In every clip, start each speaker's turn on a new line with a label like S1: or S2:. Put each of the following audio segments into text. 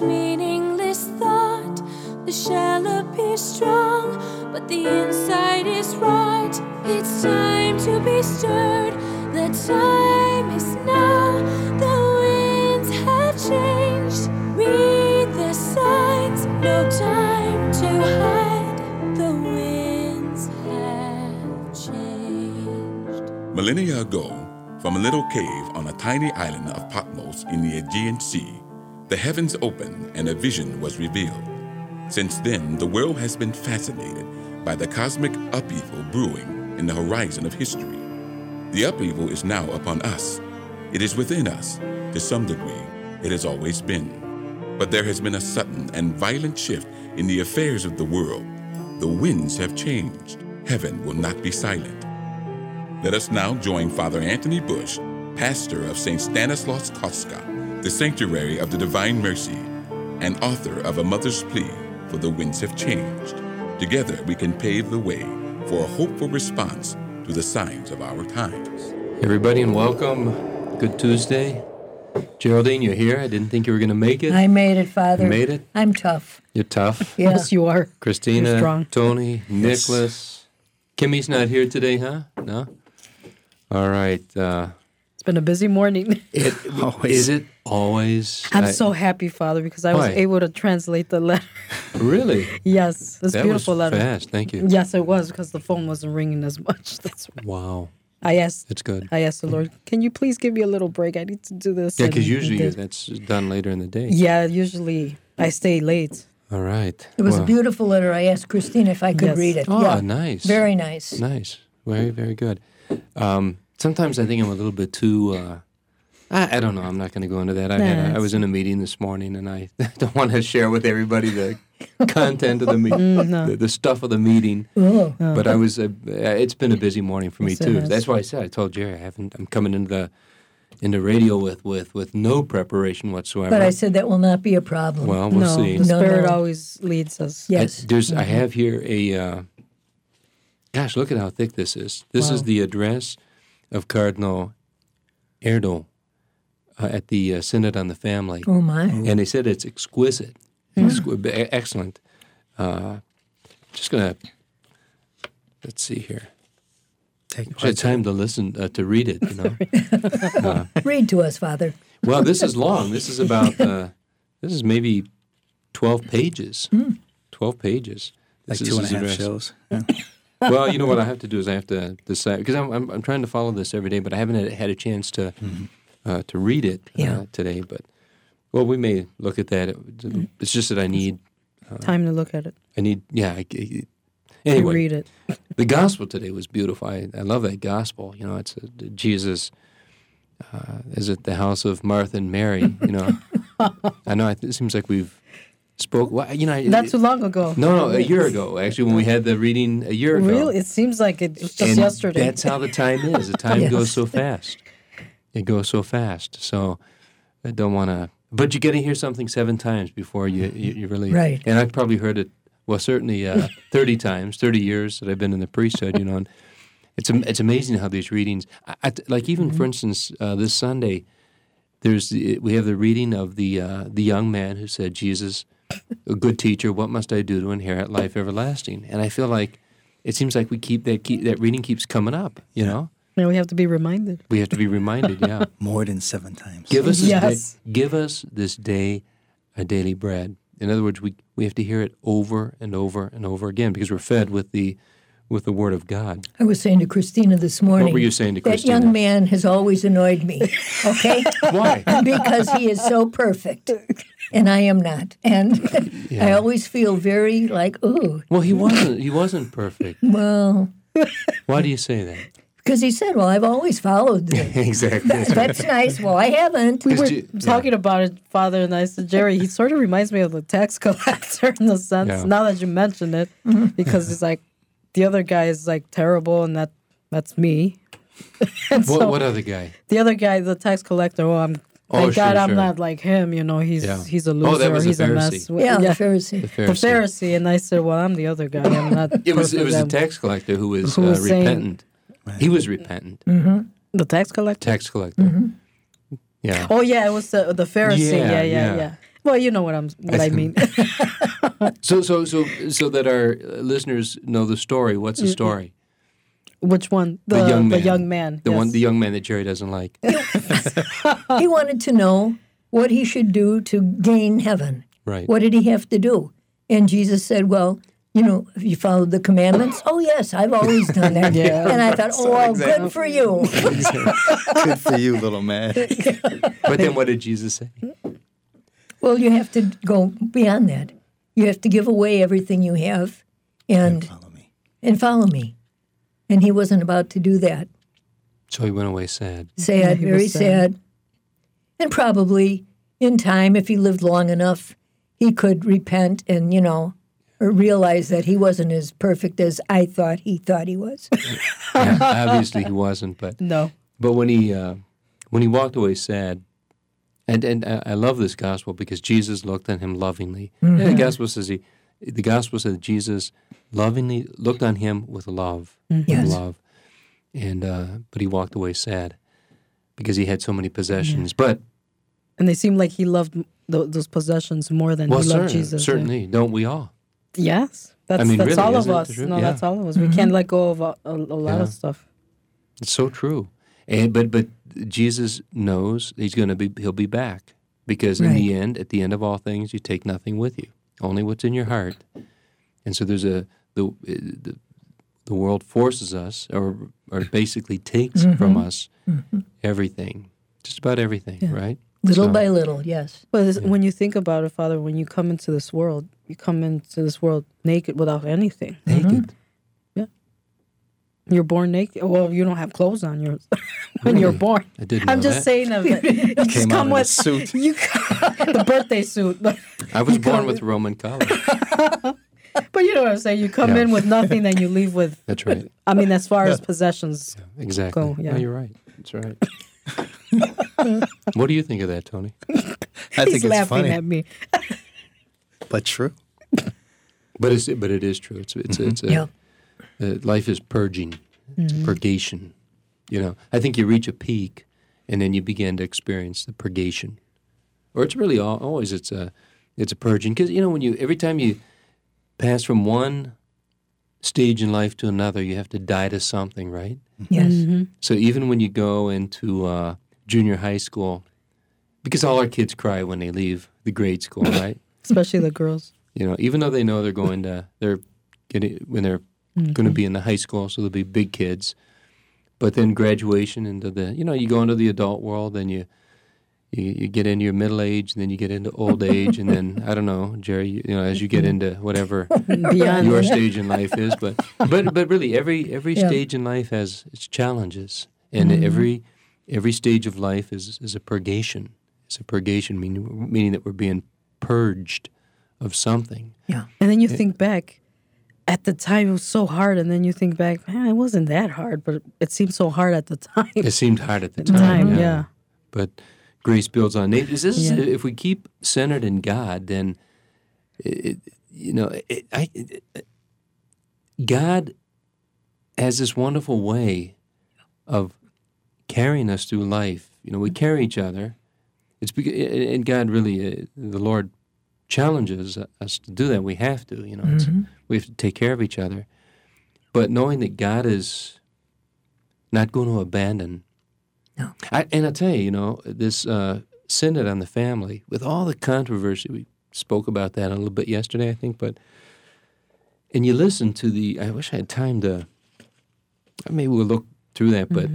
S1: meaningless thought. The shell appears strong, but the inside is rot. It's time to be stirred. The time is now. The winds have changed. Read the signs. No time to hide. The winds have changed.
S2: Millennia ago, from a little cave on a tiny island of Patmos in the Aegean Sea, the heavens opened and a vision was revealed. Since then, the world has been fascinated by the cosmic upheaval brewing in the horizon of history. The upheaval is now upon us. It is within us. To some degree, it has always been. But there has been a sudden and violent shift in the affairs of the world. The winds have changed. Heaven will not be silent. Let us now join Father Anthony Bush, pastor of St. Stanislaus Kostka, the Sanctuary of the Divine Mercy, and author of A Mother's Plea for the Winds Have Changed. Together we can pave the way for a hopeful response to the signs of our times.
S3: Everybody, and welcome. Good Tuesday. Geraldine, you're here. I didn't think you were going to make it.
S4: I made it, Father.
S3: You made it?
S4: I'm tough.
S3: You're tough.
S4: Yeah.
S5: Yes, you are.
S3: Christina,
S5: You're strong.
S3: Tony, Nicholas. Kimmy's not here today, huh? No? All right.
S5: It's been a busy morning.
S3: Is it always?
S5: I'm so happy, Father, because I was
S3: Why?
S5: able to translate the letter.
S3: Really?
S5: Yes, this
S3: That
S5: beautiful
S3: was
S5: letter.
S3: fast. Thank you.
S5: Yes, it was, because the phone wasn't ringing as much. That's why.
S3: Wow.
S5: I asked
S3: good.
S5: the Lord, can you please give me a little break? I need to do this.
S3: Yeah,
S5: and
S3: because
S5: he
S3: usually
S5: did.
S3: that's done later in the day.
S5: Yeah, usually I stay late.
S3: All right.
S4: It was a beautiful letter. I asked Christina if I could
S5: Yes.
S4: read it.
S3: Oh,
S4: yeah.
S3: nice.
S4: Very nice.
S3: Nice. Very, very good. Sometimes I think I'm a little bit too, I don't know. I'm not going to go into that. I was in a meeting this morning, and I don't want to share with everybody the content of the meeting, the stuff of the meeting.
S4: Oh.
S3: But I was, it's been a busy morning for me,
S5: Yes, it
S3: too.
S5: has.
S3: That's why I said, I told Jerry, I'm coming into radio with no preparation whatsoever.
S4: But I said that will not be a problem.
S3: Well, we'll
S5: No,
S3: see.
S5: the
S4: No,
S5: Spirit
S4: no.
S5: always leads us.
S4: Yes.
S3: I have here a, gosh, look at how thick this is. This is
S5: Wow.
S3: the address of Cardinal Erdo at the Synod on the Family.
S4: Oh, my.
S3: And they said it's exquisite, excellent. Just going to, let's see here. I had time to listen, to read it, you know.
S4: Read to us, Father.
S3: Well, this is long. This is about, this is maybe 12 pages. 12 pages.
S6: Like
S3: This is his
S6: 2.5
S3: address.
S6: shows. Yeah.
S3: Well, you know what I have to do is I have to decide, because I'm trying to follow this every day, but I haven't had a chance to read it today. But well, we may look at that. It's just that I need
S5: Time to look at it.
S3: Anyway,
S5: Read it.
S3: the gospel today was beautiful. I love that gospel. You know, it's Jesus is at the house of Martha and Mary. You know, I know it seems like we've spoke. Well, you know,
S5: Not too long ago.
S3: No, a year ago actually, when we had the reading a year ago.
S5: Really? It seems like it was just
S3: And
S5: yesterday.
S3: That's how the time is. The time
S4: Yes.
S3: goes so fast. It goes so fast. So I don't want to. But you get to hear something 7 times before you really.
S4: Right.
S3: And I've probably heard it. Well, certainly 30 times. 30 years that I've been in the priesthood. You know, and it's amazing how these readings. Like even for instance, this Sunday, we have the reading of the young man who said, "Jesus, a good teacher, what must I do to inherit life everlasting?" And I feel like it seems like we keep that reading keeps coming up. You know,
S5: And we have to be reminded.
S3: we have to be reminded. Yeah,
S6: More than 7 times.
S3: give us
S5: Yes.
S3: give us this day a daily bread. In other words, we have to hear it over and over and over again because we're fed with the Word of God.
S4: I was saying to Christina this morning.
S3: What were you saying to
S4: that
S3: Christina?
S4: young man has always annoyed me, okay?
S3: Why?
S4: Because he is so perfect, and I am not. And I always feel very like, ooh,
S3: Well, he wasn't perfect.
S4: well,
S3: Why do you say that?
S4: because he said, well, I've always followed this.
S3: Exactly.
S4: That's nice. Well, I haven't.
S5: We were
S3: you-
S5: talking about it, Father, and I said, Jerry, he sort of reminds me of the tax collector in the sense,
S3: Yeah.
S5: now that you mention it, because it's like, the other guy is like terrible, and that's me. And so
S3: What other guy?
S5: the other guy, the tax collector, thank God I'm
S3: sure.
S5: not like him, you know, he's
S3: Yeah.
S5: he's a
S3: Oh,
S5: loser,
S3: that was the
S5: he's a mess.
S3: Pharisee.
S4: Yeah, the Pharisee.
S5: The Pharisee, and I said, well, I'm the other guy. I'm not
S3: It was
S5: perfect.
S3: the
S5: I'm-
S3: tax collector who was
S5: saying-
S3: repentant. He was repentant.
S5: The tax collector?
S3: Tax collector. Yeah.
S5: Oh, yeah, it was the Pharisee.
S3: Yeah,
S5: Yeah.
S3: yeah.
S5: Well, you know what I mean.
S3: So that our listeners know the story. What's the story?
S5: Which one?
S3: The young man.
S5: The young man.
S3: The young man that Jerry doesn't like.
S4: He wanted to know what he should do to gain heaven.
S3: Right.
S4: What did he have to do? And Jesus said, well, have you followed the commandments? Oh, yes, I've always done that.
S5: Yeah.
S4: And I thought, good for you.
S6: Good for you, little man.
S3: But then what did Jesus say?
S4: Well, you have to go beyond that. You have to give away everything you have and
S6: Follow me.
S4: follow me. And he wasn't about to do that.
S3: So he went away sad.
S4: Sad,
S5: he was
S4: very
S5: sad.
S4: sad. And probably in time, if he lived long enough, he could repent and, or realize that he wasn't as perfect as I thought he was.
S3: Yeah, obviously he wasn't, but
S5: No.
S3: when he walked away sad, and I love this gospel because Jesus looked at him lovingly.
S4: Mm-hmm.
S3: Yeah, the gospel says Jesus lovingly looked on him with love,
S4: Yes.
S3: love, and but he walked away sad because he had so many possessions. But
S5: And they seem like he loved those possessions more than he loved Jesus.
S3: certainly, don't we all?
S5: Yes. That's
S3: really,
S5: all of
S3: isn't it
S5: us.
S3: true?
S5: No,
S3: Yeah.
S5: that's all of us. We can't let go of a lot of stuff.
S3: It's so true. And but Jesus knows he'll be back because in the end, at the end of all things, you take nothing with you, only what's in your heart. And so there's the world forces us, or basically takes from us everything, just about everything, right?
S4: Little
S3: So-
S4: by little, yes.
S5: But when you think about it, Father, when you come into this world, you come into this world naked without anything.
S3: Naked.
S5: You're born naked. Well, you don't have clothes on when you're born.
S3: I didn't
S5: I'm
S3: know
S5: just
S3: that.
S5: saying that you just
S6: Came out
S5: come
S6: in a
S5: with
S6: suit.
S5: the birthday suit. But
S3: I was born with Roman collar.
S5: you know what I'm saying. You come
S3: Yeah.
S5: in with nothing, then you leave with.
S3: That's right.
S5: I mean, as far as possessions,
S3: Exactly.
S5: Go, yeah.
S3: No, you're right. That's right. What do you think of that, Tony?
S6: I
S5: he's
S6: think it's
S5: laughing
S6: funny,
S5: at me.
S6: but true.
S3: But it is true. It's
S4: Yeah.
S3: Life is purging. It's purgation. I think you reach a peak, and then you begin to experience the purgation, or it's really always it's a purging because every time you pass from one stage in life to another, you have to die to something, right?
S4: Yes.
S3: So even when you go into junior high school, because all our kids cry when they leave the grade school, right?
S5: Especially the girls.
S3: Even though they know they're going to be in the high school, so they'll be big kids. But then graduation into you go into the adult world, then you get into your middle age, and then you get into old age, and then I don't know, Jerry, as you get into whatever
S5: Beyond
S3: your stage in life is, but really every
S4: Yeah.
S3: stage in life has its challenges, and every stage of life is a purgation. It's a purgation, meaning that we're being purged of something.
S4: Yeah.
S5: And then you think back, at the time it was so hard, and then you think back, man, it wasn't that hard, but it seemed so hard at the time.
S3: It seemed hard at the time,
S5: yeah.
S3: But grace builds on nature.
S5: Yeah.
S3: If we keep centered in God, then God has this wonderful way of carrying us through life. We carry each other. And God really, the Lord challenges us to do that. We have to, we have to take care of each other. But knowing that God is not going to abandon.
S4: No.
S3: And I'll tell you, this Synod on the Family, with all the controversy, we spoke about that a little bit yesterday, I think, and you listen to I wish I had time to, maybe we'll look through that, but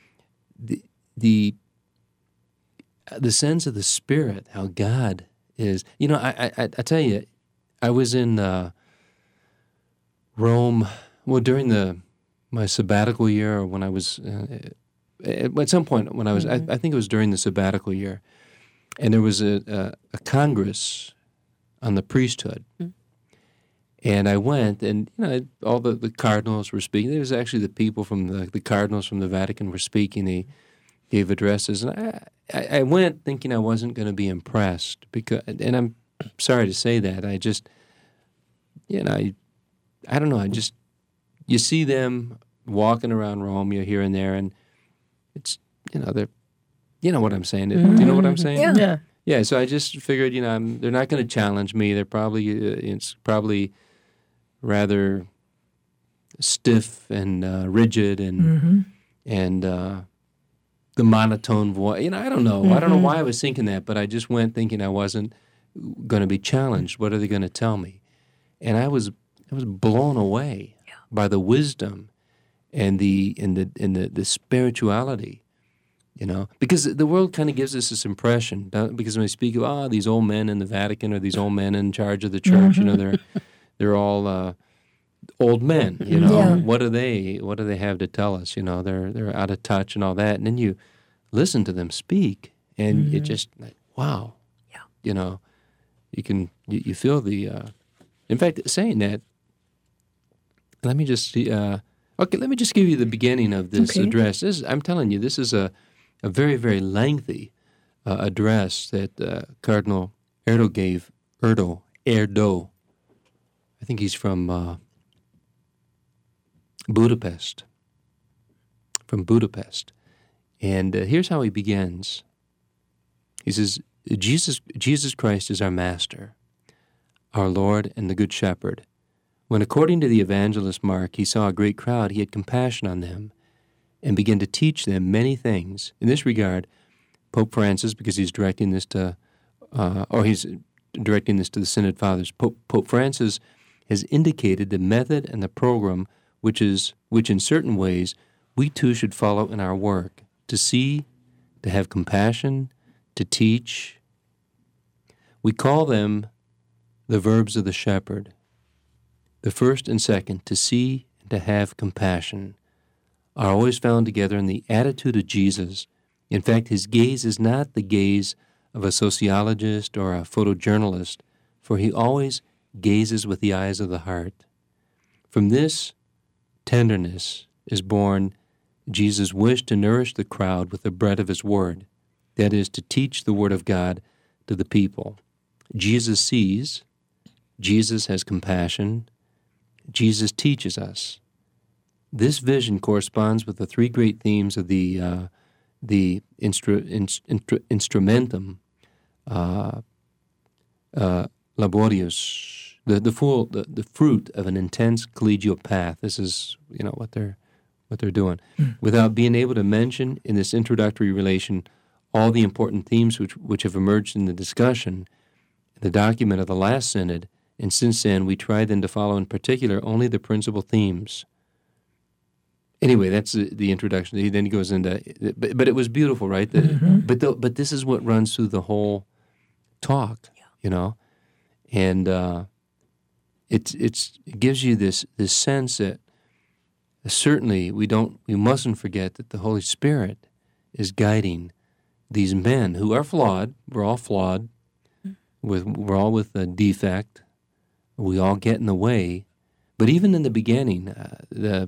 S3: the sense of the Spirit, how God is, I tell you, I was in Rome, during my sabbatical year, or when I was, at some point when I was, I think it was during the sabbatical year, and there was a congress on the priesthood. And I went, and all the cardinals were speaking. There was actually the people from the cardinals from the Vatican were speaking. They gave addresses, and I went thinking I wasn't going to be impressed and I'm sorry to say that. I just, I don't know. You see them walking around Rome, you're here and there, and it's, they're, you know what I'm saying? Do you know what I'm saying?
S4: Yeah.
S5: Yeah.
S3: Yeah, so I just figured, they're not going to challenge me. They're probably it's probably rather stiff and rigid and the monotone voice. I don't know. I don't know why I was thinking that, but I just went thinking I wasn't going to be challenged. What are they going to tell me? And I was blown away by the wisdom and the spirituality. Because the world kind of gives us this impression, because when we speak of these old men in the Vatican or these old men in charge of the church, they're all old men.
S4: Yeah.
S3: What do they have to tell us? They're out of touch and all that. And then you listen to them speak, and it just like, wow. Yeah. You feel the. In fact, saying that, let me just see. Let me just give you the beginning of this address. I'm telling you, this is a very, very lengthy address that Cardinal Erdo gave. Erdo. I think he's from Budapest. And here's how he begins. He says, Jesus Christ is our Master, our Lord and the Good Shepherd. When, according to the evangelist Mark, he saw a great crowd, he had compassion on them and began to teach them many things. In this regard, Pope Francis, because he's directing this to the Synod Fathers, Pope Francis has indicated the method and the program which in certain ways we too should follow in our work, to see, to have compassion, to teach. We call them the verbs of the shepherd. The first and second, to see and to have compassion, are always found together in the attitude of Jesus. In fact, his gaze is not the gaze of a sociologist or a photojournalist, for he always gazes with the eyes of the heart. From this tenderness is born Jesus' wish to nourish the crowd with the bread of his word, that is, to teach the word of God to the people. Jesus sees, Jesus has compassion, Jesus teaches us. This vision corresponds with the three great themes of the instrumentum laborious, the fruit of an intense collegial path. This is what they're doing, without being able to mention in this introductory relation all the important themes which have emerged in the discussion, the document of the last synod. And since then, we try then to follow in particular only the principal themes. Anyway, that's the introduction. Then he goes into, but it was beautiful, right? But this is what runs through the whole talk, and it gives you this sense that certainly we mustn't forget that the Holy Spirit is guiding these men who are flawed. We're all flawed. We're all with a defect. We all get in the way. But even in the beginning, the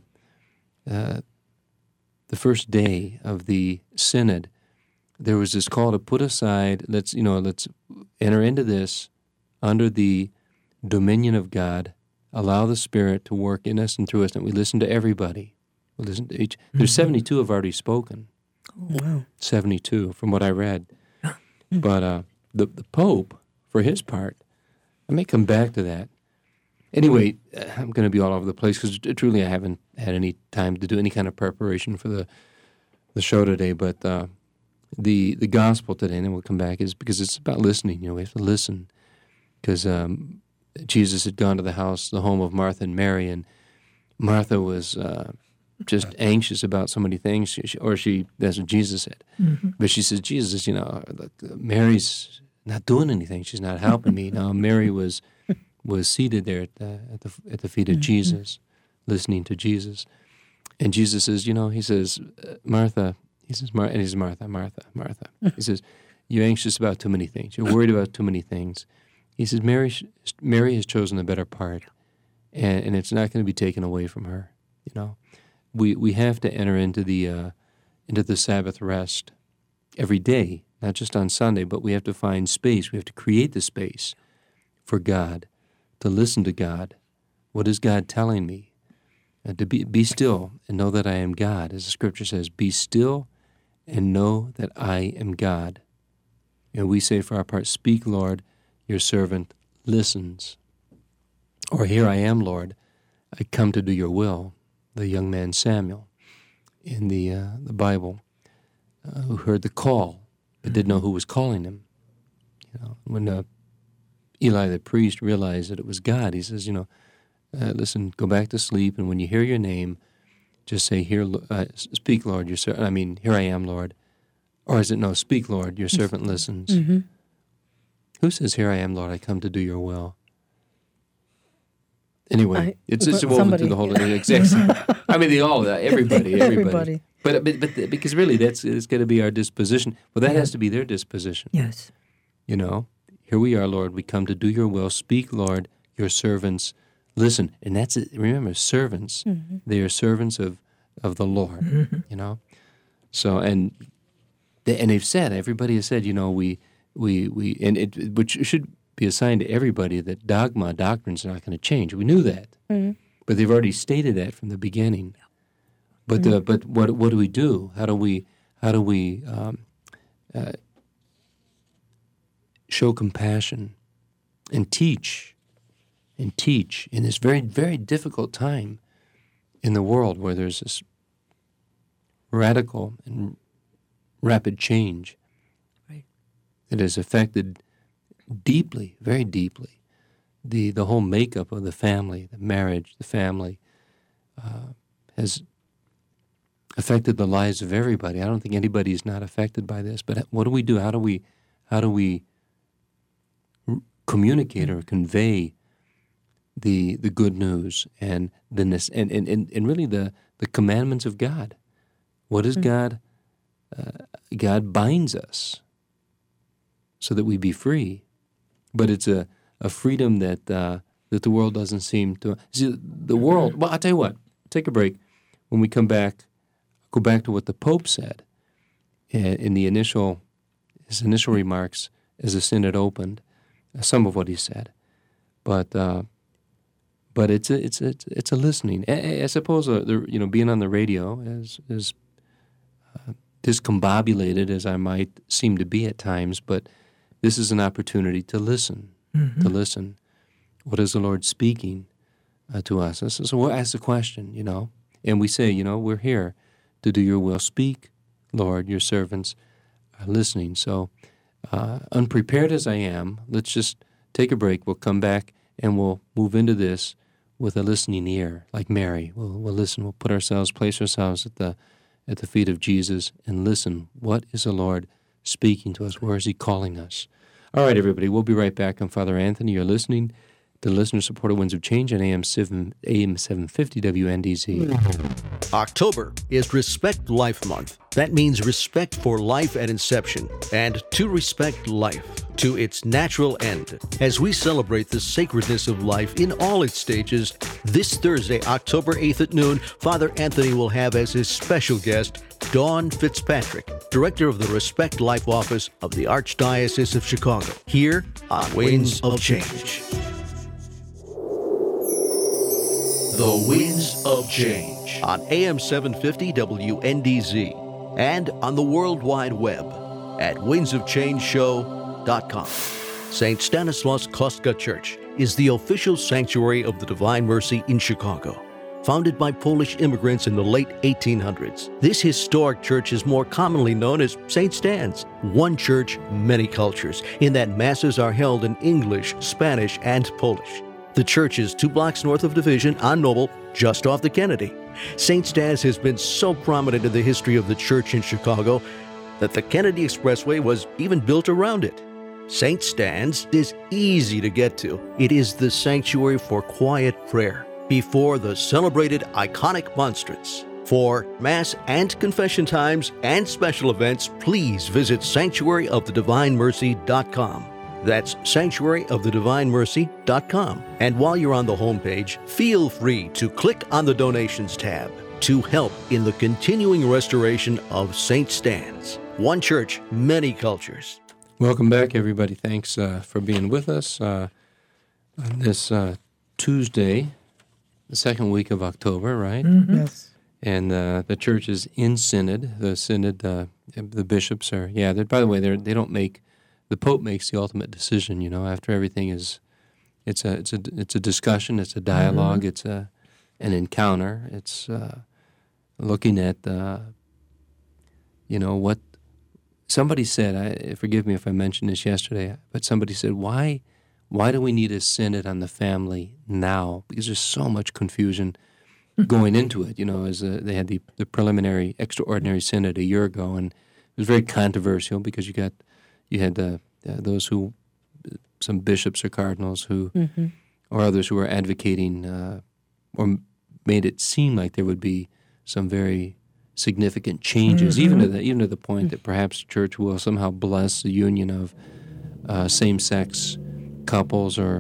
S3: first day of the synod, there was this call to put aside. Let's enter into this under the dominion of God. Allow the Spirit to work in us and through us, and we listen to everybody. We listen to each. There's 72 have already spoken.
S5: Wow.
S3: 72, from what I read. But the Pope, for his part, I may come back to that. Anyway, I'm going to be all over the place because truly I haven't had any time to do any kind of preparation for the show today. But the gospel today, and then we'll come back, is because it's about listening. We have to listen because Jesus had gone to the home of Martha and Mary, and Martha was just anxious about so many things, that's what Jesus said. Mm-hmm. But she says, Jesus, look, Mary's not doing anything. She's not helping me. Now Mary was seated there at the feet of Jesus, listening to Jesus. And Jesus says, he says, Martha, and he's Martha. He says, you're anxious about too many things. You're worried about too many things. He says, Mary has chosen the better part, and it's not going to be taken away from her. We have to enter into the Sabbath rest every day, not just on Sunday, but we have to find space. We have to create the space for God, to listen to God. What is God telling me? To be still and know that I am God. As the Scripture says, be still and know that I am God. And we say for our part, "Speak, Lord, your servant listens." Or, "Here I am, Lord, I come to do your will." The young man Samuel in the Bible, who heard the call but didn't know who was calling him. When Eli the priest realized that it was God, he says, "Listen, go back to sleep, and when you hear your name, just say, speak, Lord, here I am, Lord." Or is it, no, "Speak, Lord, your servant listens."
S5: Mm-hmm.
S3: Who says, "Here I am, Lord, I come to do your will"? Anyway, it's woven through the whole exact. I mean, everybody. But because really, it's got to be our disposition. Well, that has to be their disposition.
S4: Yes.
S3: Here we are, Lord. We come to do your will. Speak, Lord, your servants listen. And that's it. Remember, servants. Mm-hmm. They are servants of the Lord. Mm-hmm. So and they've said, everybody has said, which should be a sign to everybody that doctrine's not going to change. We knew that, but they've already stated that from the beginning. But but what do we do? How do we show compassion and teach in this very, very difficult time in the world where there's this radical and rapid change that has affected deeply, very deeply, the whole makeup of the family, the marriage, the family, has affected the lives of everybody. I don't think anybody is not affected by this. But what do we do? How do we communicate or convey the good news and really the commandments of God? What is God? God binds us so that we be free, but it's a freedom that the world doesn't seem to see. The world. Well, I'll tell you what. Take a break. When we come back, go back to what the Pope said in his initial remarks as the synod opened. Some of what he said, but it's a listening. I suppose being on the radio as discombobulated as I might seem to be at times, but this is an opportunity to listen. Mm-hmm. To listen. What is the Lord speaking to us? So we'll ask the question, and we say, we're here to do your will. Speak, Lord, your servants are listening. So unprepared as I am, let's just take a break. We'll come back and we'll move into this with a listening ear, like Mary. We'll listen. We'll place ourselves at the feet of Jesus and listen. What is the Lord speaking to us? Where is he calling us? All right, everybody, we'll be right back. I'm Father Anthony. You're listening to listener-supported Winds of Change on AM 750 WNDZ.
S7: October is Respect Life Month. That means respect for life at inception and to respect life to its natural end. As we celebrate the sacredness of life in all its stages, this Thursday, October 8th at noon, Father Anthony will have as his special guest Dawn Fitzpatrick, Director of the Respect Life Office of the Archdiocese of Chicago, here on Winds of Change. The Winds of Change on AM 750 WNDZ and on the World Wide Web at windsofchangeshow.com. St. Stanislaus Kostka Church is the official sanctuary of the Divine Mercy in Chicago. Founded by Polish immigrants in the late 1800s, this historic church is more commonly known as St. Stan's. One church, many cultures, in that masses are held in English, Spanish, and Polish. The church is 2 blocks north of Division on Noble, just off the Kennedy. St. Stan's has been so prominent in the history of the church in Chicago that the Kennedy Expressway was even built around it. St. Stan's is easy to get to. It is the sanctuary for quiet prayer before the celebrated iconic monstrance. For Mass and confession times and special events, please visit sanctuaryofthedivinemercy.com. That's sanctuaryofthedivinemercy.com. And while you're on the homepage, feel free to click on the donations tab to help in the continuing restoration of St. Stan's. One church, many cultures.
S3: Welcome back, everybody. Thanks for being with us on this Tuesday, the second week of October, right?
S4: Mm-hmm.
S5: Yes.
S3: And the church is in synod. The synod, the bishops are, by the way, they don't make the Pope makes the ultimate decision. After everything is, it's a discussion, it's a dialogue, it's an encounter. It's looking at what somebody said. Forgive me if I mentioned this yesterday, but somebody said, why do we need a synod on the family now? Because there's so much confusion going into it. As they had the preliminary extraordinary synod a year ago, and it was very controversial because you had those who, some bishops or cardinals who, or others who were advocating or made it seem like there would be some very significant changes, even to the point that perhaps the church will somehow bless the union of same-sex couples or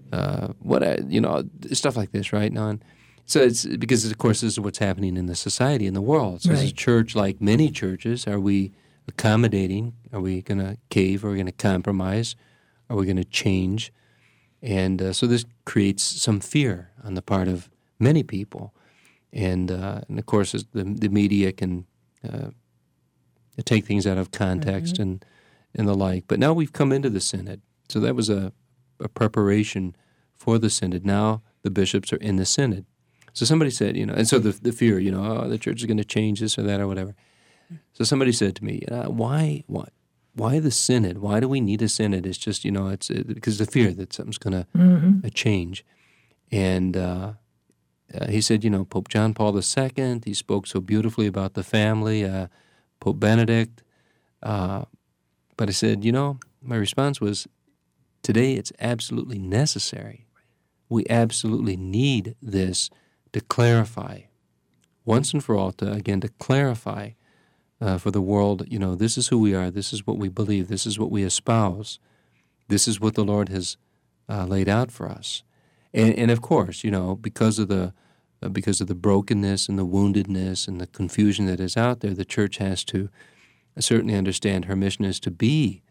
S3: stuff like this, right, Non? So it's because, of course, this is what's happening in the society, in the world. So as a church, like many churches, are we accommodating? Are we going to cave? Are we going to compromise? Are we going to change? And so this creates some fear on the part of many people. And of course, the media can take things out of context and the like. But now we've come into the synod. So that was a preparation for the synod. Now the bishops are in the synod. So somebody said, and so the fear, the church is going to change this or that or whatever. So somebody said to me, why the synod? Why do we need a synod? It's just, it's because the fear that something's going to change. And he said, Pope John Paul II, he spoke so beautifully about the family, Pope Benedict. But I said, my response was, today it's absolutely necessary. We absolutely need this to clarify, once and for all, to clarify for the world, this is who we are, this is what we believe, this is what we espouse, this is what the Lord has laid out for us. And of course, because of the brokenness and the woundedness and the confusion that is out there, the church has to certainly understand her mission is to be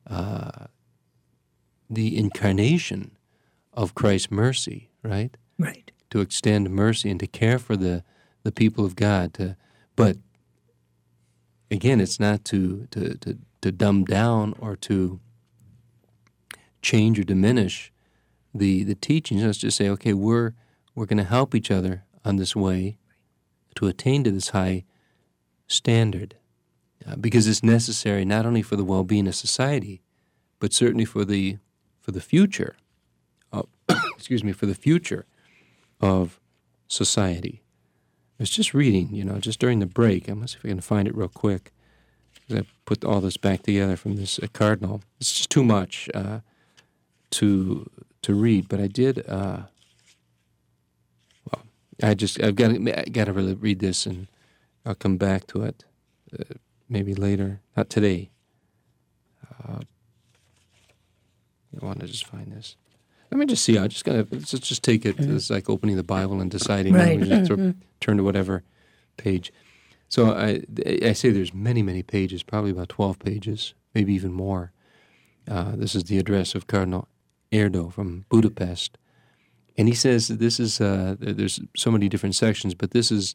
S3: the incarnation of Christ's mercy, right?
S4: Right.
S3: To extend mercy and to care for the people of God. But again, it's not to dumb down or to change or diminish the teachings. It's just say, okay, we're going to help each other on this way to attain to this high standard, because it's necessary not only for the well-being of society, but certainly for the future. For the future of society. I was just reading, just during the break. I'm going to see if I can find it real quick. I put all this back together from this cardinal. It's just too much to read, but I did. I've got to really read this, and I'll come back to it maybe later. Not today. I want to just find this. Let me just see. Let's just take it. It's like opening the Bible and deciding.
S4: Right.
S3: We just turn to whatever page. So I say there's many, many pages, probably about 12 pages, maybe even more. This is the address of Cardinal Erdo from Budapest. And he says that this is, there's so many different sections, but this is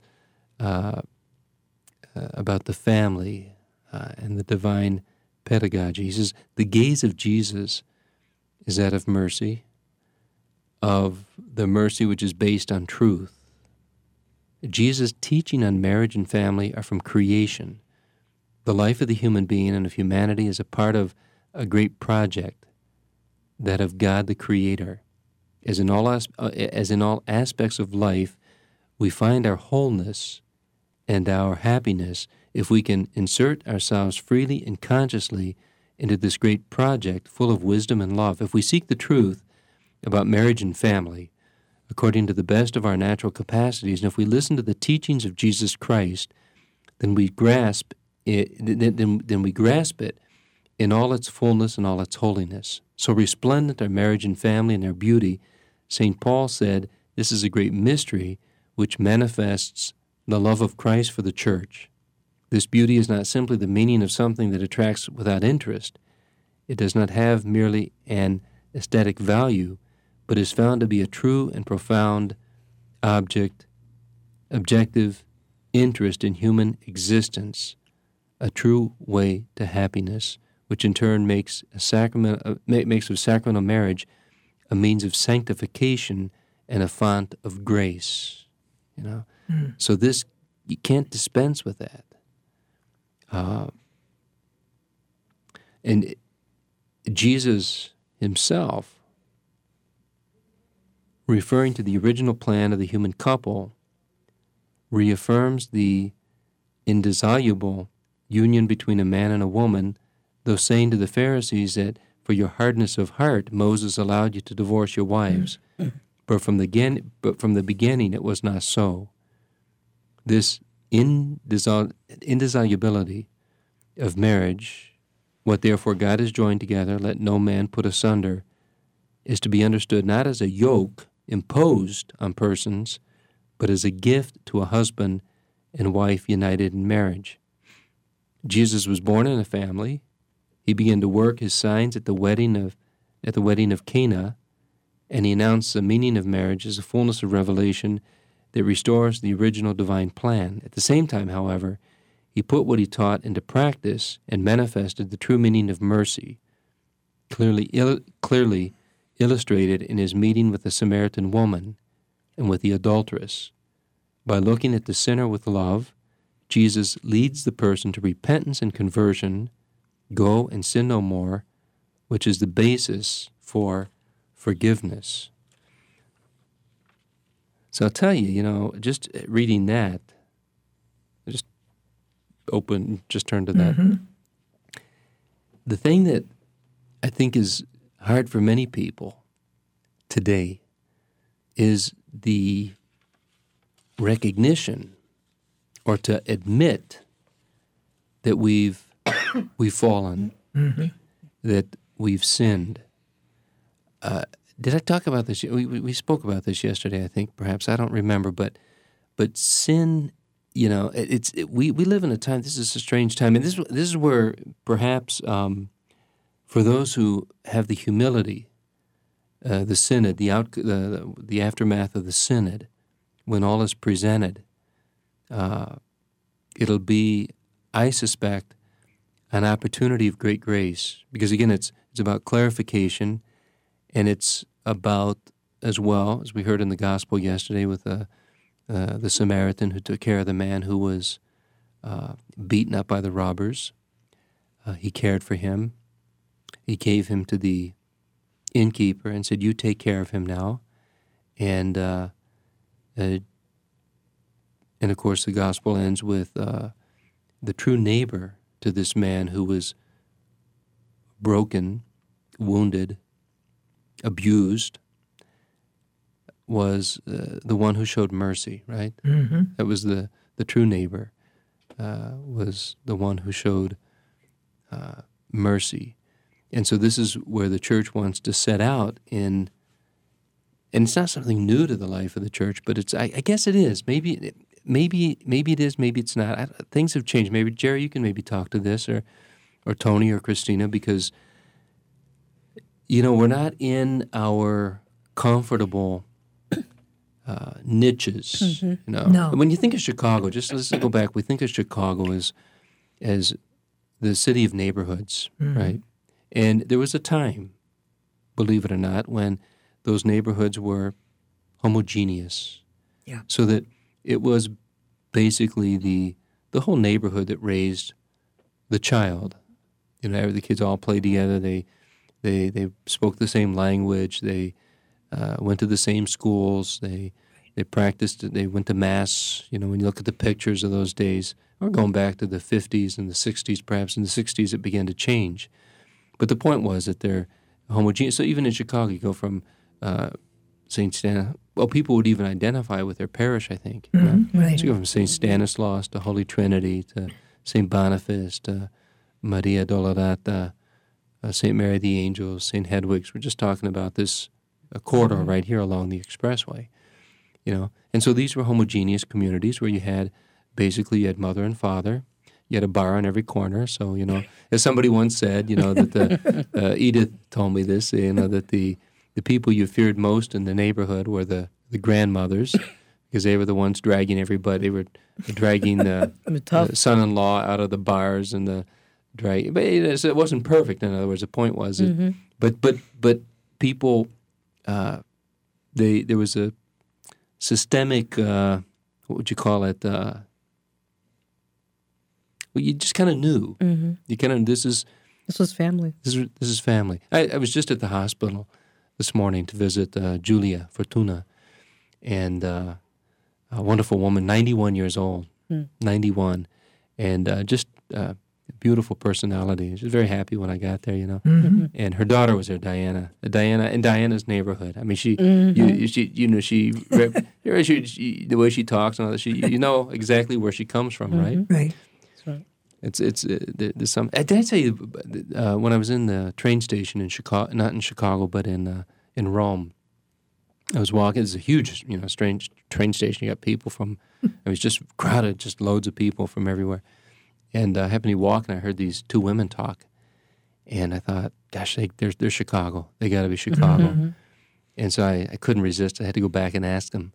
S3: about the family and the divine pedagogy. He says, the gaze of Jesus is that of mercy, of the mercy which is based on truth. Jesus' teaching on marriage and family are from creation. The life of the human being and of humanity is a part of a great project, that of God the Creator. As in all aspects of life, we find our wholeness and our happiness if we can insert ourselves freely and consciously into this great project full of wisdom and love. If we seek the truth about marriage and family according to the best of our natural capacities, and if we listen to the teachings of Jesus Christ, then we grasp it. Then we grasp it in all its fullness and all its holiness. So resplendent are marriage and family and their beauty. St. Paul said, "This is a great mystery which manifests the love of Christ for the church. This beauty is not simply the meaning of something that attracts without interest. It does not have merely an aesthetic value, but is found to be a true and profound objective interest in human existence, a true way to happiness, which in turn makes a sacrament makes of sacramental marriage a means of sanctification and a font of grace. You know, so this you can't dispense with that. And Jesus himself, referring to the original plan of the human couple, reaffirms the indissoluble union between a man and a woman, though saying to the Pharisees that for your hardness of heart Moses allowed you to divorce your wives, but from the beginning it was not so. This indissolubility of marriage, what therefore God has joined together, let no man put asunder, is to be understood not as a yoke imposed on persons, but as a gift to a husband and wife united in marriage. Jesus was born in a family. He began to work his signs at the wedding of Cana, and he announced the meaning of marriage as a fullness of revelation that restores the original divine plan. At the same time, however, he put what he taught into practice and manifested the true meaning of mercy, clearly illustrated in his meeting with the Samaritan woman and with the adulteress. By looking at the sinner with love, Jesus leads the person to repentance and conversion, go and sin no more, which is the basis for forgiveness. So I'll tell you, just reading that, just turn to that.
S4: Mm-hmm.
S3: The thing that I think is hard for many people today is the recognition or to admit that we've fallen, that we've sinned. Did I talk about this? We spoke about this yesterday, I think, perhaps. I don't remember, but sin, we live in a time, this is a strange time, and this is where perhaps for those who have the humility, the synod, the aftermath of the synod, when all is presented, it'll be, I suspect, an opportunity of great grace, because again, it's about clarification, and it's about, as well, as we heard in the gospel yesterday with the Samaritan who took care of the man who was beaten up by the robbers. He cared for him. He gave him to the innkeeper and said, "You take care of him now." And of course, the gospel ends with the true neighbor to this man who was broken, wounded, abused, was the one who showed mercy, right?
S4: Mm-hmm.
S3: That was the true neighbor, was the one who showed mercy. And so this is where the church wants to set out in, and it's not something new to the life of the church, but it's, I guess it is. Maybe it is, maybe it's not. Things have changed. Maybe, Jerry, you can maybe talk to this, or Tony or Christina, because, we're not in our comfortable niches.
S4: No.
S3: When you think of Chicago, let's go back. We think of Chicago as the city of neighborhoods, right? And there was a time, believe it or not, when those neighborhoods were homogeneous.
S4: Yeah.
S3: So that it was basically the whole neighborhood that raised the child. The kids all played together. They spoke the same language. They went to the same schools. They practiced. They went to mass. When you look at the pictures of those days, or going back to the 50s and the 60s, perhaps in the 60s it began to change. But the point was that they're homogeneous. So even in Chicago, you go from St. Stanislaus. Well, people would even identify with their parish, I think.
S4: Right.
S3: So you go from St. Stanislaus to Holy Trinity to St. Boniface to Maria Dolorata, St. Mary the Angels, St. Hedwig's. We're just talking about this corridor right here along the expressway. And so these were homogeneous communities where you had mother and father. You had a bar on every corner. So, as somebody once said, that Edith told me this, that the people you feared most in the neighborhood were the grandmothers, because they were the ones dragging everybody. They were dragging the son-in-law out of the bars, and the drag. But it wasn't perfect. In other words, the point was, but people, there was a systemic. What would you call it? Well, you just kind of knew. You kind of this
S5: was family.
S3: This is family. I was just at the hospital this morning to visit Julia Fortuna, and a wonderful woman, 91 years old, 91, and just beautiful personality. She was very happy when I got there, you know. And her daughter was there, Diana in Diana's neighborhood. I mean, she the way she talks and all that, you know exactly where she comes from, right?
S4: Right.
S3: There's some. Did I tell you when I was in the train station in Chicago, not in Chicago, but in Rome? I was walking. It's a huge, strange train station. You got people from. It was just crowded, just loads of people from everywhere. And I happened to be walking. I heard these two women talk, and I thought, "Gosh, they're Chicago. They got to be Chicago." And so I couldn't resist. I had to go back and ask them.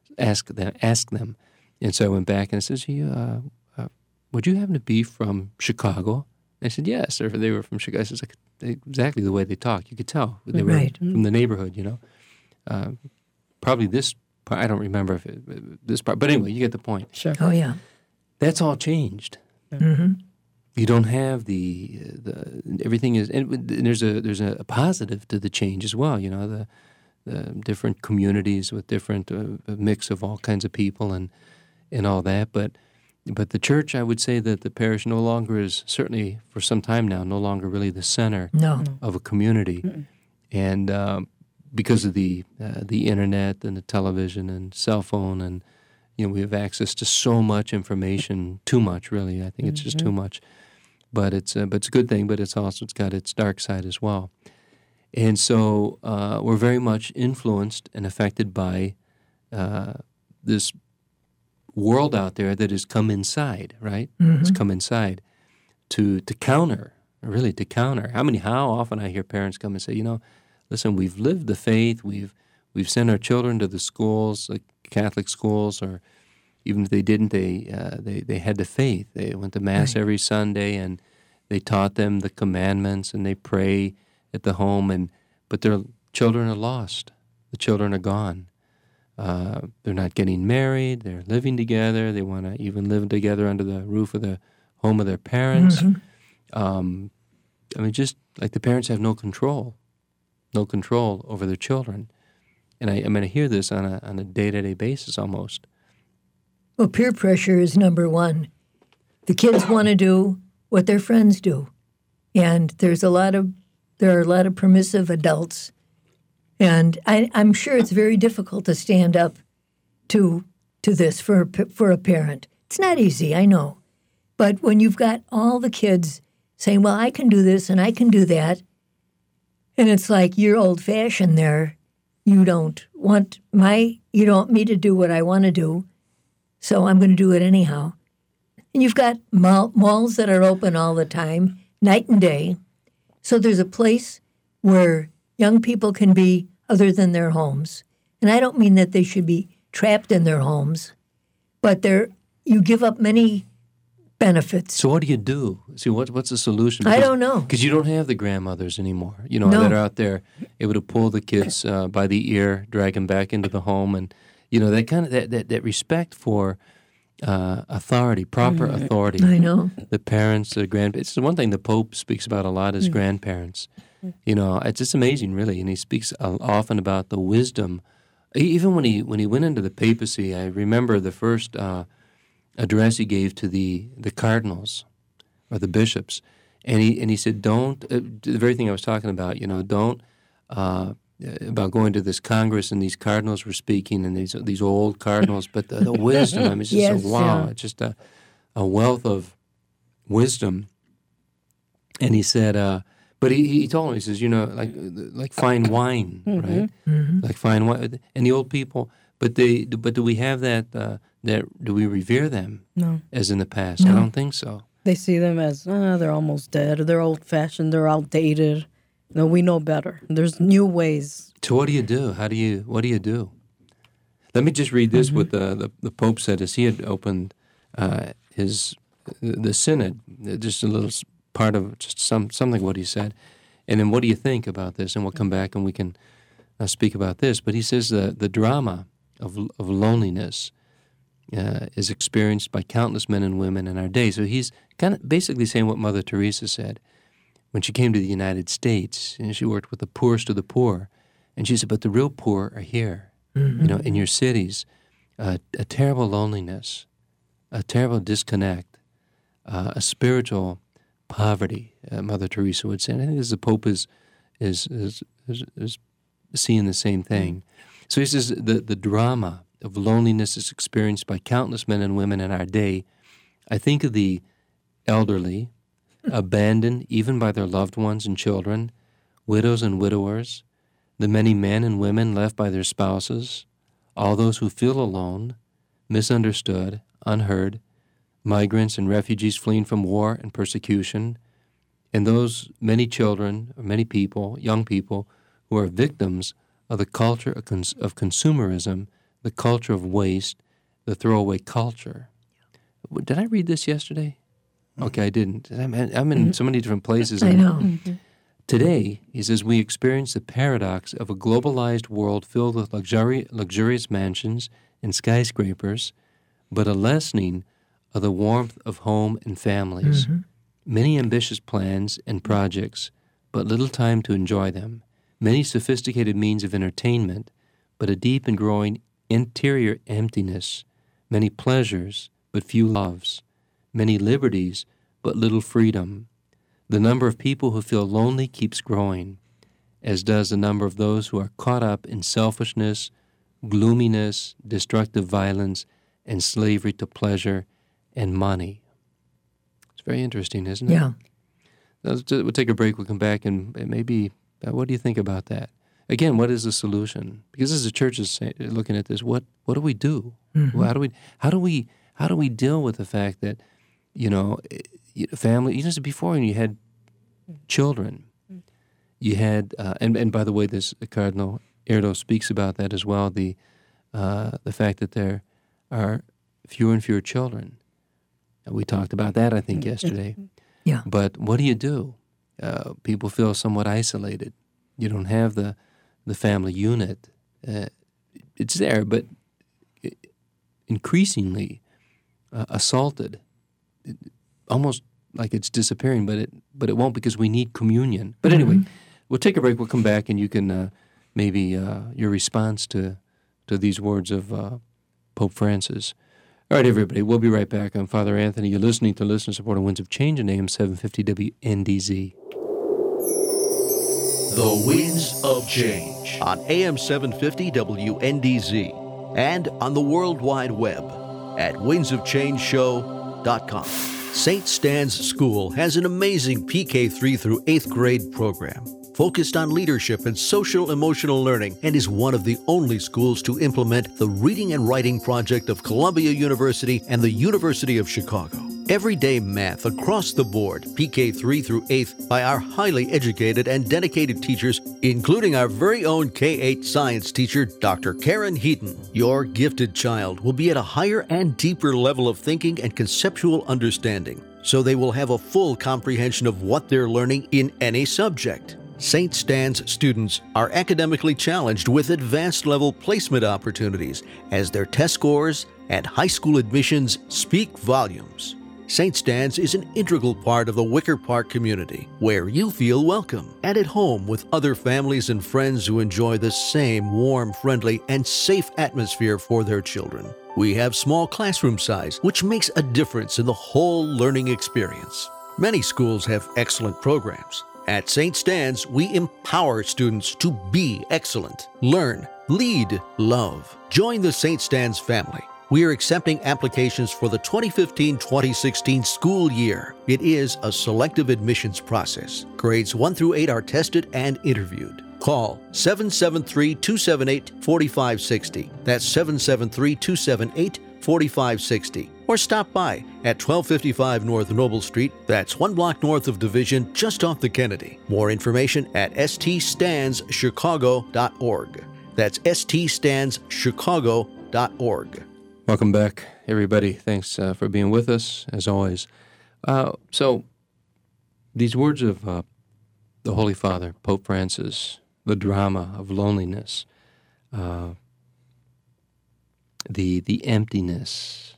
S3: And so I went back and I said, would you happen to be from Chicago? They said, yes, or they were from Chicago. I said, exactly the way they talk. You could tell they were from the neighborhood, Probably this part, I don't remember if this part, but anyway, you get the point.
S5: Sure.
S4: Oh, yeah.
S3: That's all changed. You don't have the everything is, and there's a positive to the change as well, the different communities with different mix of all kinds of people and all that, but the church, I would say that the parish no longer is, certainly for some time now, no longer really the center of a community. And because of the internet and the television and cell phone, and we have access to so much information, too much really. I think it's just too much. But it's a good thing. But it's got its dark side as well. And so we're very much influenced and affected by this world out there that has come inside, right? It's come inside to counter. How often I hear parents come and say, listen, we've lived the faith, we've sent our children to the schools, like Catholic schools, or even if they didn't, they had the faith. They went to Mass every Sunday, and they taught them the commandments, and they pray at the home, but their children are lost. The children are gone. They're not getting married. They're living together. They want to even live together under the roof of the home of their parents. Just like the parents have no control over their children. And I hear this on a day-to-day basis almost.
S4: Well, peer pressure is number one. The kids want to do what their friends do, and there are a lot of permissive adults. And I'm sure it's very difficult to stand up to this for a parent. It's not easy, I know. But when you've got all the kids saying, well, I can do this and I can do that, and it's like you're old-fashioned there. You don't want me to do what I want to do, so I'm going to do it anyhow. And you've got malls that are open all the time, night and day. So there's a place where young people can be other than their homes. And I don't mean that they should be trapped in their homes, but you give up many benefits.
S3: So what do you do? See, what's the solution?
S4: I don't know.
S3: Because you don't have the grandmothers anymore, that are out there able to pull the kids by the ear, drag them back into the home, and, that kind of, that respect for authority, proper authority.
S4: I know.
S3: The parents, the grandparents. It's one thing the Pope speaks about a lot is grandparents. It's just amazing, really. And he speaks often about the wisdom. Even when he went into the papacy, I remember the first address he gave to the cardinals or the bishops, and he said, "Don't." The very thing I was talking about, don't about going to this Congress and these cardinals were speaking, and these old cardinals, but the wisdom. I mean, it's just wow! It's just a wealth of wisdom. And he said. But he told him, he says, like fine wine, right? Like fine wine. And the old people, but do we have that, do we revere them?
S5: No.
S3: As in the past? No. I don't think so.
S5: They see them as, they're almost dead, or they're old-fashioned, they're outdated. No, we know better. There's new ways.
S3: So what do you do? What do you do? Let me just read this, what the Pope said as he had opened the synod, just a little part of just something what he said. And then what do you think about this? And we'll come back and we can speak about this. But he says the drama of loneliness is experienced by countless men and women in our day. So he's kind of basically saying what Mother Teresa said when she came to the United States, and she worked with the poorest of the poor. And she said, but the real poor are here, in your cities. A terrible loneliness, a terrible disconnect, a spiritual poverty, Mother Teresa would say. And I think the Pope is seeing the same thing. So he says the drama of loneliness is experienced by countless men and women in our day. I think of the elderly, abandoned even by their loved ones and children, widows and widowers, the many men and women left by their spouses, all those who feel alone, misunderstood, unheard, migrants and refugees fleeing from war and persecution, and those many children, or many people, young people, who are victims of the culture of consumerism, the culture of waste, the throwaway culture. Did I read this yesterday? Okay, I didn't. I'm in so many different places.
S4: I know.
S3: Today, he says, we experience the paradox of a globalized world filled with luxurious mansions and skyscrapers, but a lessening of the warmth of home and families. Many ambitious plans and projects, but little time to enjoy them. Many sophisticated means of entertainment, but a deep and growing interior emptiness. Many pleasures, but few loves. Many liberties, but little freedom. The number of people who feel lonely keeps growing, as does the number of those who are caught up in selfishness, gloominess, destructive violence, and slavery to pleasure and money. It's very interesting, isn't it?
S4: Yeah.
S3: We'll take a break. We'll come back and maybe, what do you think about that? Again, what is the solution? Because as the church is looking at this, what do we do? How do we deal with the fact that, family, before when you had children, you had, and by the way, this Cardinal Erdo speaks about that as well, the fact that there are fewer and fewer children. We talked about that, I think, yesterday.
S4: Yeah.
S3: But what do you do? People feel somewhat isolated. You don't have the family unit. It's there, but increasingly assaulted. Almost like it's disappearing, but it won't, because we need communion. But anyway, we'll take a break. We'll come back, and you can maybe your response to these words of Pope Francis. All right, everybody, we'll be right back. I'm Father Anthony. You're listening to Listener Supported Winds of Change on AM 750 WNDZ.
S7: The Winds of Change on AM 750 WNDZ and on the World Wide Web at windsofchangeshow.com. St. Stan's School has an amazing PK3 through 8th grade program focused on leadership and social-emotional learning, and is one of the only schools to implement the Reading and Writing Project of Columbia University and the University of Chicago. Everyday math across the board, PK3 through 8th, by our highly educated and dedicated teachers, including our very own K-8 science teacher, Dr. Karen Heaton. Your gifted child will be at a higher and deeper level of thinking and conceptual understanding, so they will have a full comprehension of what they're learning in any subject. St. Stan's students are academically challenged with advanced level placement opportunities as their test scores and high school admissions speak volumes. St. Stan's is an integral part of the Wicker Park community, where you feel welcome and at home with other families and friends who enjoy the same warm, friendly, and safe atmosphere for their children. We have small classroom size, which makes a difference in the whole learning experience. Many schools have excellent programs. At St. Stan's, we empower students to be excellent, learn, lead, love. Join the St. Stan's family. We are accepting applications for the 2015-2016 school year. It is a selective admissions process. Grades 1 through 8 are tested and interviewed. Call 773-278-4560. That's 773-278-4560. Or stop by at 1255 North Noble Street. That's 1 block north of Division, just off the Kennedy. More information at ststandschicago.org. That's ststandschicago.org.
S3: Welcome back, everybody. Thanks for being with us, as always. So, these words of the Holy Father, Pope Francis, the drama of loneliness, the emptiness.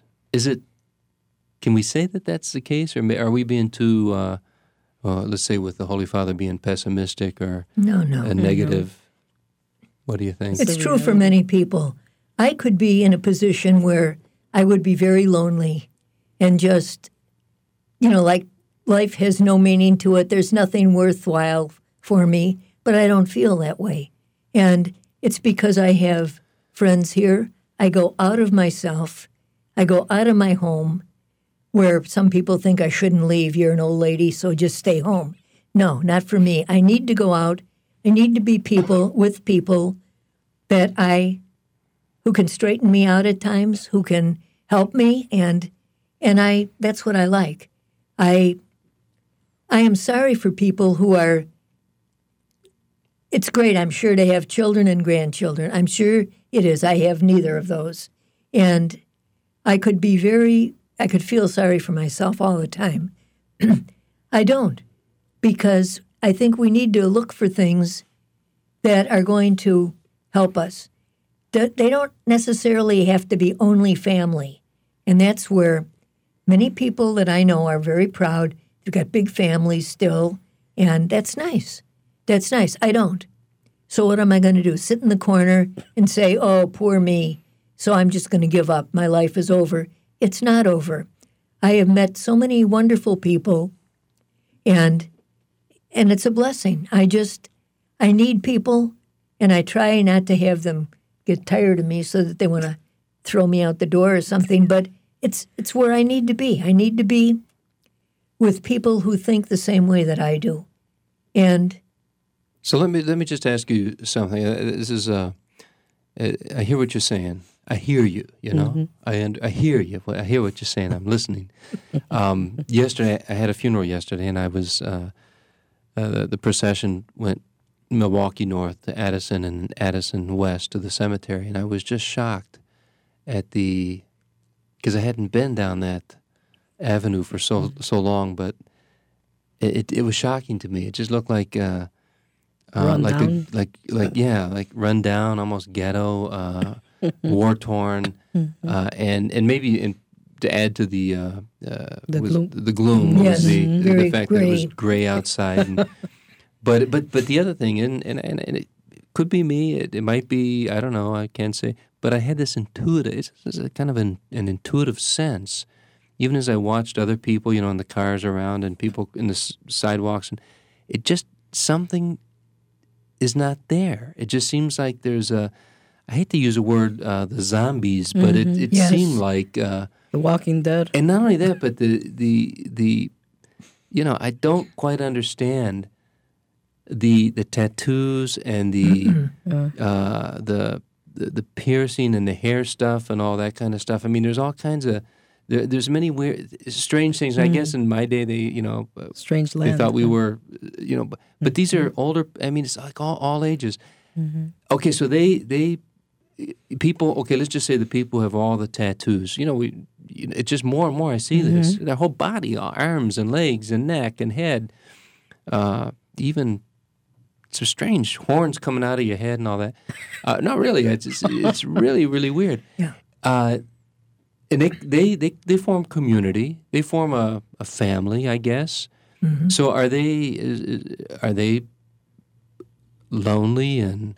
S3: Can we say that that's the case, or are we being too, let's say with the Holy Father being pessimistic or
S4: No.
S3: negative? What do you think?
S4: It's true for many people. I could be in a position where I would be very lonely and just, like life has no meaning to it. There's nothing worthwhile for me, but I don't feel that way. And it's because I have friends here. I go out of myself. I go out of my home where some people think I shouldn't leave. You're an old lady, so just stay home. No, not for me. I need to go out. I need to be with people that who can straighten me out at times, who can help me, and that's what I like. I am sorry for people who are. It's great, I'm sure, to have children and grandchildren. I'm sure it is. I have neither of those, and I could feel sorry for myself all the time. I don't, because I think we need to look for things that are going to help us. They don't necessarily have to be only family. And that's where many people that I know are very proud. They've got big families still, and that's nice. That's nice. I don't. So what am I going to do? Sit in the corner and say, oh, poor me, so I'm just going to give up. My life is over. It's not over. I have met so many wonderful people, and it's a blessing. I need people, and I try not to have them get tired of me so that they want to throw me out the door or something, but it's where I need to be. I need to be with people who think the same way that I do. And
S3: so let me just ask you something. This is I hear what you're saying. I hear you. I hear you. I hear what you're saying. I'm listening. Yesterday, I had a funeral yesterday, and I was the procession went Milwaukee North to Addison and Addison West to the cemetery, and I was just shocked at because I hadn't been down that avenue for so long, but it was shocking to me. It just looked like
S5: Run down?
S3: like run down, almost ghetto, war torn, and maybe to add to the
S5: gloom.
S3: The gloom
S4: Yes,
S3: was the
S4: very
S3: fact that it was
S4: gray.
S3: gray outside. And, but the other thing, and it could be me. It might be, I don't know. I can't say. But I had this intuitive. It's a kind of an intuitive sense, even as I watched other people, in the cars around and people in the sidewalks, and it just something is not there. It just seems like there's I hate to use a word, the zombies, but it
S4: Yes.
S3: seemed like
S5: The Walking Dead.
S3: and not only that, but the I don't quite understand the tattoos and the piercing and the hair stuff and all that kind of stuff. I mean, there's all kinds of there's many weird, strange things. I guess in my day, they
S5: Strange
S3: they
S5: Land.
S3: thought we were but these are older. I mean, it's like all ages. Okay, so they people. Okay, let's just say the people who have all the tattoos. It's just more and more I see this. Their whole body, arms and legs and neck and head, even it's so strange horns coming out of your head and all that. Not really. It's really really weird.
S4: Yeah.
S3: And they form community. They form a family, I guess. So are they lonely and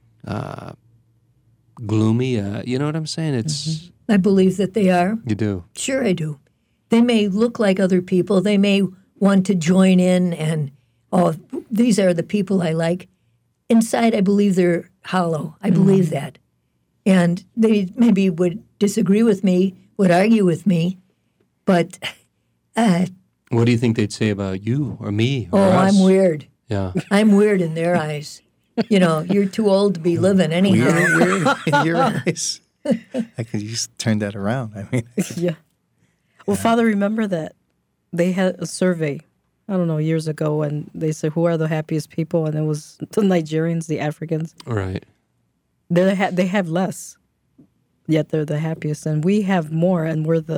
S3: gloomy? You know what I'm saying? It's
S4: I believe that they are.
S3: you do.
S4: Sure, I do. They may look like other people. They may want to join in and, these are the people I like. Inside, I believe they're hollow. I believe that. And they maybe would disagree with me, would argue with me, but,
S3: What do you think they'd say about you or me or us?
S4: I'm weird.
S3: Yeah.
S4: I'm weird in their eyes. You're too old to be living anyhow.
S6: Weird in your eyes. I could just turn that around. I mean,
S5: Yeah. Well, Father, remember that they had a survey, I don't know, years ago, and they said, who are the happiest people? And it was the Nigerians, the Africans.
S3: Right.
S5: They have less, yet they're the happiest. And we have more, and we're the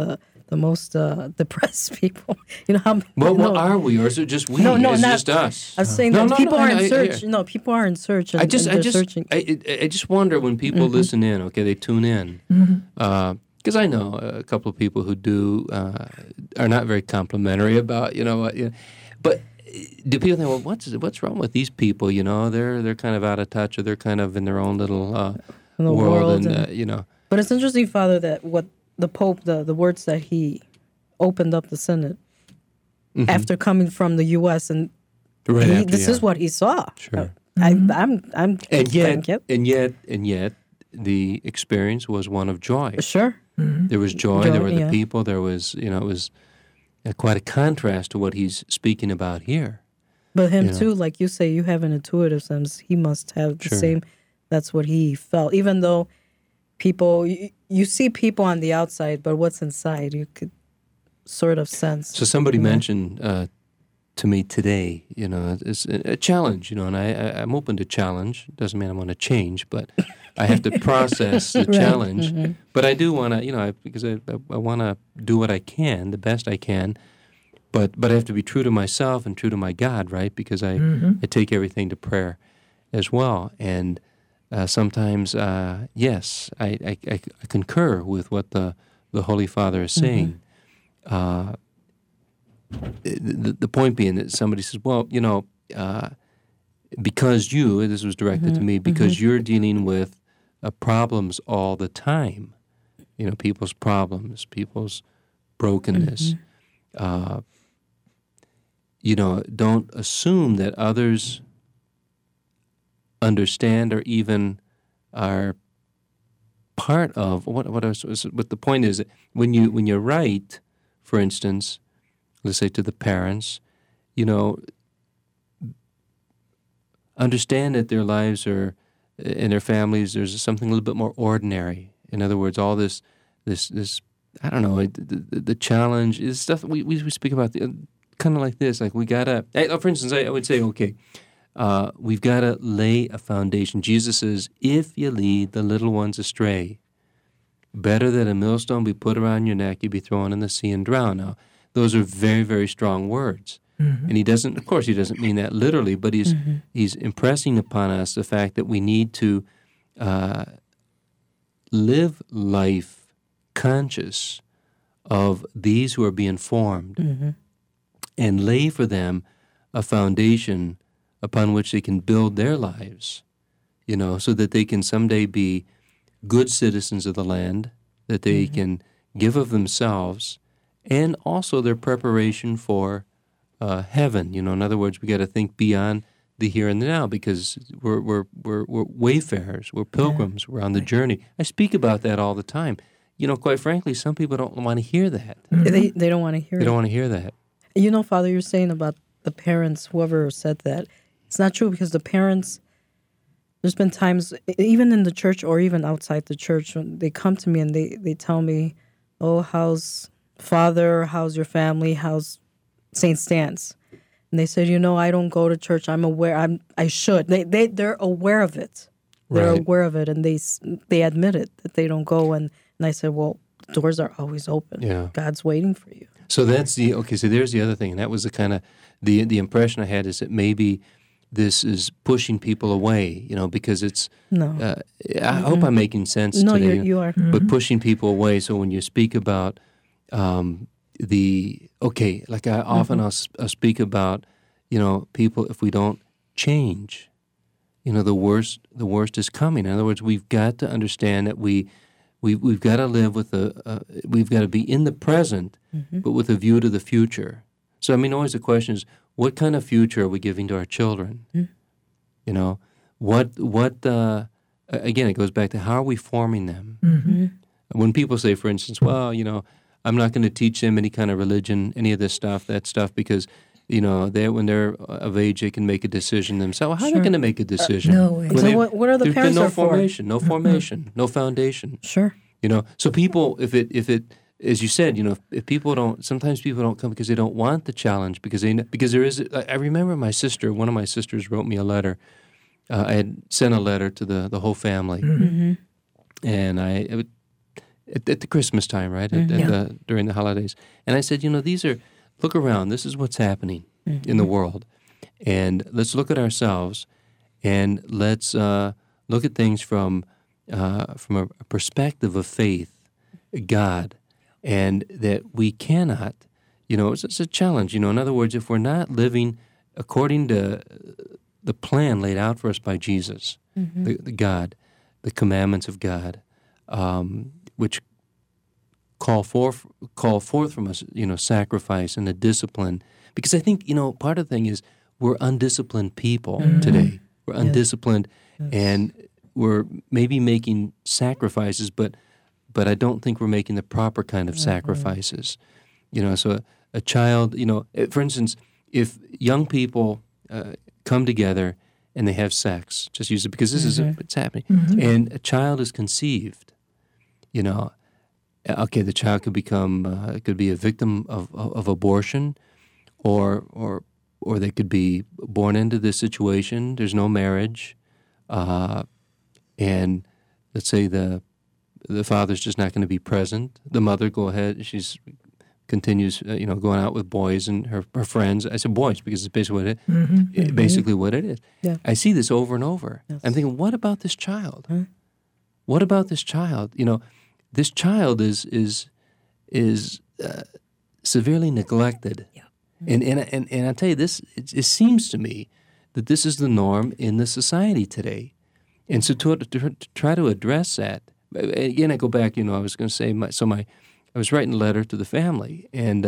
S5: the most depressed people. You know how?
S3: Well,
S5: you know,
S3: are we, or is it just we?
S5: No,
S3: it's
S5: not
S3: just us.
S5: I was saying
S3: No,
S5: that
S3: no,
S5: people
S3: no,
S5: are in
S3: I-
S5: search.
S3: yeah.
S5: No, people are in search. And,
S3: I just,
S5: and they're searching.
S3: I just wonder when people listen in. Okay, they tune in because I know a couple of people who do are not very complimentary about but do people think, well, what's wrong with these people? You know, they're kind of out of touch, or they're kind of in their own little
S5: In the
S3: world,
S5: world
S3: and.
S5: But it's interesting, Father, that what the Pope, the words that he opened up the Synod after coming from the U.S. and
S3: Right after,
S5: this is what he saw.
S3: Sure.
S5: I'm
S3: And yet, the experience was one of joy.
S5: Sure.
S3: There was joy.
S5: Joy,
S3: There were the
S5: yeah.
S3: people. There was, it was quite a contrast to what he's speaking about here.
S5: But him
S3: You know.
S5: too, like you say, you have an intuitive sense. He must have the
S3: Sure.
S5: same. That's what he felt. Even though people, you see people on the outside, but what's inside, you could sort of sense.
S3: So somebody mentioned to me today, it's a challenge, and I'm open to challenge. Doesn't mean I want to change, but I have to process the challenge. But I do want to, because I want to do what I can, the best I can. But I have to be true to myself and true to my God, right? Because I take everything to prayer as well. And sometimes, yes, I concur with what the Holy Father is saying. The point being that somebody says, well, because this was directed to me, because you're dealing with problems all the time, people's problems, people's brokenness, don't assume that others understand or even are part of what the point is that when you write, for instance, let's say to the parents, understand that their lives are in their families. There's something a little bit more ordinary. In other words, all this I don't know, the challenge is stuff we speak about kind of like this. Like we gotta, for instance, I would say, okay. We've got to lay a foundation. Jesus says, if you lead the little ones astray, better that a millstone be put around your neck, you be thrown in the sea and drown. Now, those are very, very strong words. And he doesn't mean that literally, but he's impressing upon us the fact that we need to live life conscious of these who are being formed and lay for them a foundation upon which they can build their lives, so that they can someday be good citizens of the land, that they can give of themselves, and also their preparation for heaven. In other words, we got to think beyond the here and the now, because we're wayfarers, we're pilgrims, we're on the journey. I speak about that all the time. Quite frankly, some people don't want to hear that.
S5: They don't want to hear
S3: They
S5: it.
S3: don't want to hear that.
S5: Father, you're saying about the parents, whoever said that, it's not true, because the parents, there's been times, even in the church or even outside the church, when they come to me and they tell me, oh, how's Father, how's your family, how's St. Stan's? And they said, I don't go to church. I'm aware. I should. They're aware of it. They're
S3: Right.
S5: aware of it, and they admit it, that they don't go. And I said, well, the doors are always open.
S3: Yeah.
S5: God's waiting for you.
S3: So that's so there's the other thing, and that was the kind of, the impression I had is that maybe this is pushing people away, because it's,
S5: No.
S3: I hope I'm making sense
S5: No,
S3: today.
S5: you are.
S3: But pushing people away, so when you speak about often I'll speak about, people, if we don't change, the worst is coming. In other words, we've got to understand that we've got to live with we've got to be in the present, but with a view to the future. So, always the question is, what kind of future are we giving to our children? Again, it goes back to, how are we forming them? When people say, for instance, well, I'm not going to teach them any kind of religion, any of this stuff, that stuff, because, when they're of age, they can make a decision themselves. How are they going to make a decision?
S4: No way.
S3: When
S5: So
S3: they-
S5: what are the
S3: there's
S5: parents
S3: been no
S5: are for?
S3: formation, no formation, no foundation.
S5: Sure.
S3: So people, if it, as you said, if people don't, sometimes people don't come because they don't want the challenge, because there is. I remember one of my sisters wrote me a letter. I had sent a letter to the whole family, and at the Christmas time, right? During the holidays. And I said, look around. This is what's happening in the world. And let's look at ourselves, and let's look at things from a perspective of faith, God, and that we cannot, it's a challenge. In other words, if we're not living according to the plan laid out for us by Jesus, the God, the commandments of God, which call forth from us, sacrifice and a discipline. Because I think, part of the thing is we're undisciplined people today. We're undisciplined, and we're maybe making sacrifices, but I don't think we're making the proper kind of sacrifices. So a child, for instance, if young people come together and they have sex, just use it because this is it's happening, and a child is conceived, okay, the child could become could be a victim of abortion, or they could be born into this situation. There's no marriage, and let's say the father's just not going to be present. The mother continues going out with boys and her friends. I said boys because it's basically what it is. Yeah. I see this over and over. Yes. I'm thinking, what about this child? What about this child? This child is severely neglected. Yeah. And I tell you this, it seems to me that this is the norm in the society today. And so to try to address that, again, I go back, I was going to say, I was writing a letter to the family and,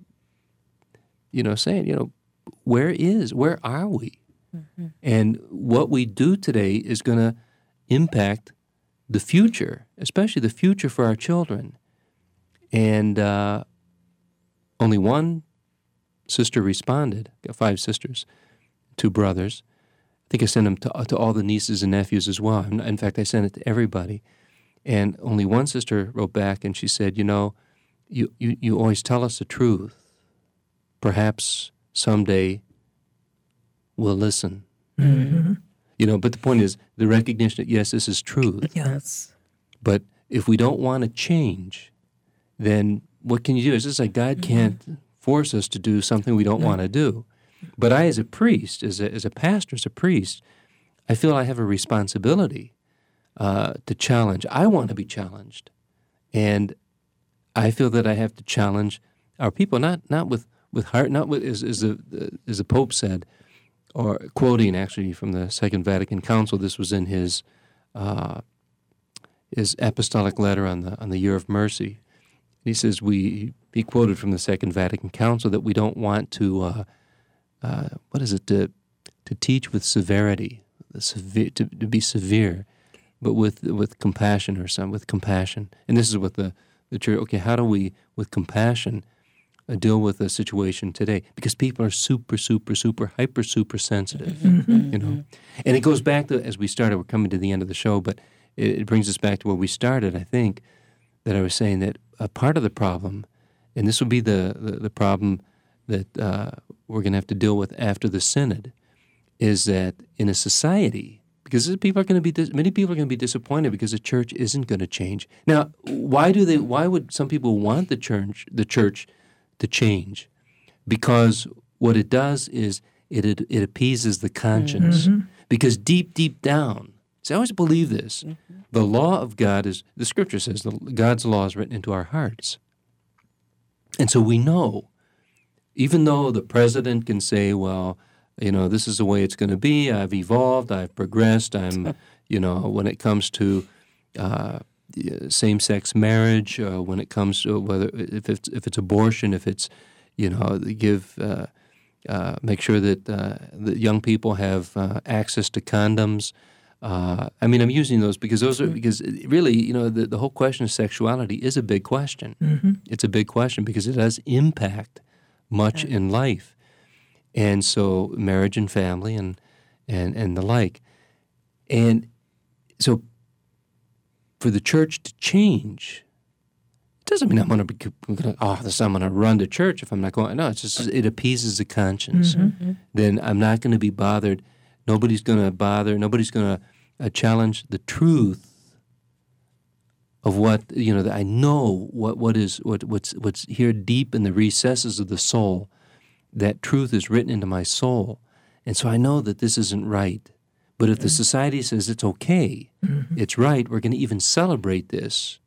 S3: saying, where are we? And what we do today is going to impact the future, especially the future for our children. And only one sister responded. Got 5 sisters, 2 brothers. I think I sent them to all the nieces and nephews as well. In fact, I sent it to everybody. And only one sister wrote back, and she said, you always tell us the truth. Perhaps someday we'll listen. But the point is the recognition that, yes, this is truth.
S5: Yes.
S3: But if we don't want to change, then what can you do? It's just like God can't force us to do something we don't want to do. But I, as a priest, as a pastor, as a priest, I feel I have a responsibility to challenge. I want to be challenged. And I feel that I have to challenge our people, not with heart, not with, as the Pope said, or quoting actually from the Second Vatican Council. This was in his apostolic letter on the Year of Mercy. He says he quoted from the Second Vatican Council that we don't want to to teach with severity, to be severe, but with compassion with compassion. And this is what the church. Okay, how do we with compassion deal with a situation today? Because people are super sensitive, And it goes back to, as we started, we're coming to the end of the show, but it brings us back to where we started, I think, that I was saying that a part of the problem, and this will be the problem that we're going to have to deal with after the Synod, is that in a society, because many people are going to be disappointed because the church isn't going to change. Now, why would some people want the church to change? Because what it does is it appeases the conscience. Because deep down, see, I always believe this, the law of God is, the Scripture says, God's law is written into our hearts. And so we know, even though the president can say, well, this is the way it's going to be, I've evolved, I've progressed, I'm, when it comes to same-sex marriage, when it comes to if it's abortion, if it's, make sure that the young people have access to condoms. I'm using those because because really, the whole question of sexuality is a big question. It's a big question because it does impact much in life. And so marriage and family and the like. And so for the church to change, it doesn't mean I'm going to run to church if I'm not going. No, it's just it appeases the conscience. Then I'm not going to be bothered. Nobody's going to challenge the truth of what, that I know what's here deep in the recesses of the soul. That truth is written into my soul. And so I know that this isn't right. But if the society says it's okay, it's right, we're going to even celebrate this,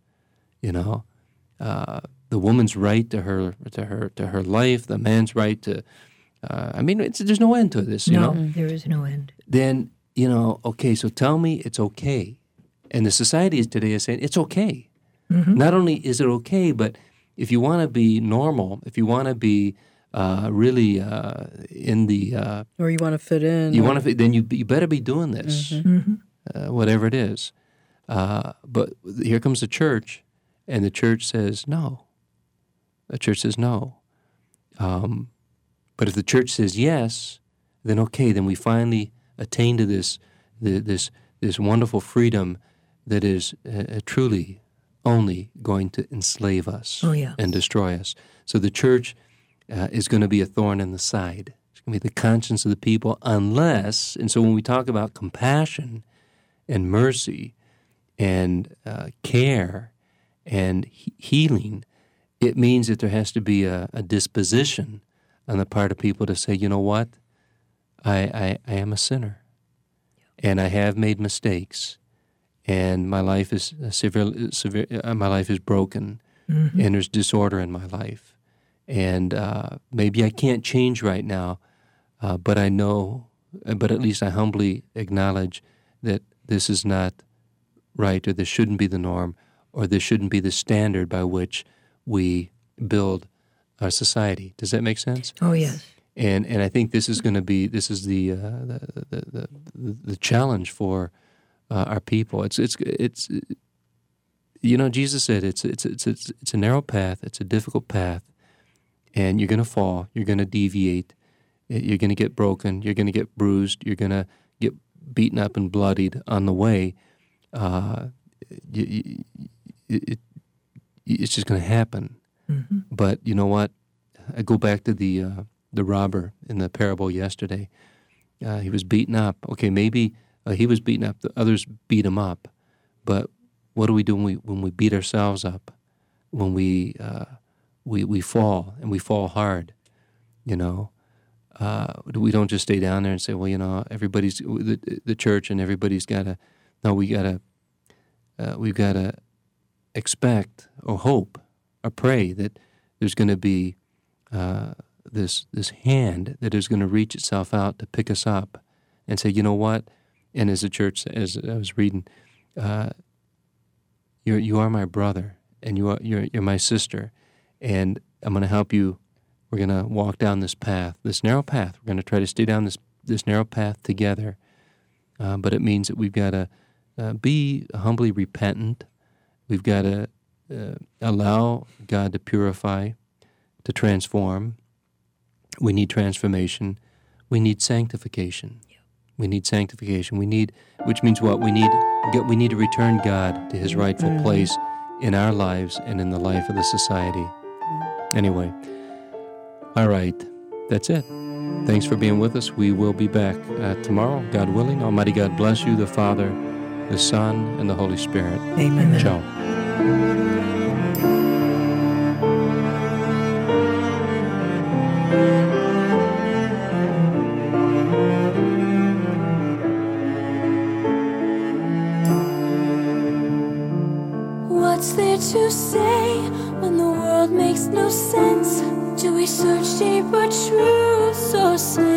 S3: the woman's right to her life, the man's right to, there's no end to this,
S4: No, there is no end.
S3: Then, okay, so tell me it's okay. And the society today is saying it's okay. Not only is it okay, but if you want to be normal, if you want to be really in the...
S5: or you want to fit in.
S3: Then you better be doing this, whatever it is. But here comes the church, and the church says no. The church says no. But if the church says yes, then okay, then we finally attain to this wonderful freedom that is truly only going to enslave us and destroy us. So the church is going to be a thorn in the side. It's going to be the conscience of the people unless, and so when we talk about compassion and mercy and care and healing, it means that there has to be a disposition on the part of people to say, you know what, I am a sinner, and I have made mistakes, and my life is severe. My life is broken, and there's disorder in my life, and maybe I can't change right now, but I know, but at least I humbly acknowledge that this is not right, or this shouldn't be the norm, or this shouldn't be the standard by which we build our society. Does that make sense?
S4: Oh, yes.
S3: And I think this is the challenge for our people. It's Jesus said it's a narrow path, it's a difficult path, and you're going to fall, you're going to deviate, you're going to get broken, you're going to get bruised, you're going to get beaten up and bloodied on the way. It's just going to happen. But you know what? I go back to the robber in the parable yesterday. He was beaten up. Okay, maybe he was beaten up. The others beat him up. But what do we do when we beat ourselves up? When we fall, and we fall hard, we don't just stay down there and say, well, everybody's the church and everybody's got to. No, we've got to expect or hope or pray that there's going to be this hand that is going to reach itself out to pick us up and say, you know what? And as the church, as I was reading, you are my brother, and you're my sister, and I'm going to help you. We're going to walk down this path, this narrow path. We're going to try to stay down this narrow path together. But it means that we've got to be humbly repentant. We've got to allow God to purify, to transform. We need transformation. We need sanctification. We need sanctification. Which means what? We need to return God to His rightful place in our lives and in the life of the society. Anyway, all right, that's it. Thanks for being with us. We will be back tomorrow, God willing. Almighty God bless you, the Father, the Son, and the Holy Spirit.
S4: Amen.
S3: Ciao.
S1: What's there to say when the world makes no sense? Do we search deep for truth so sad?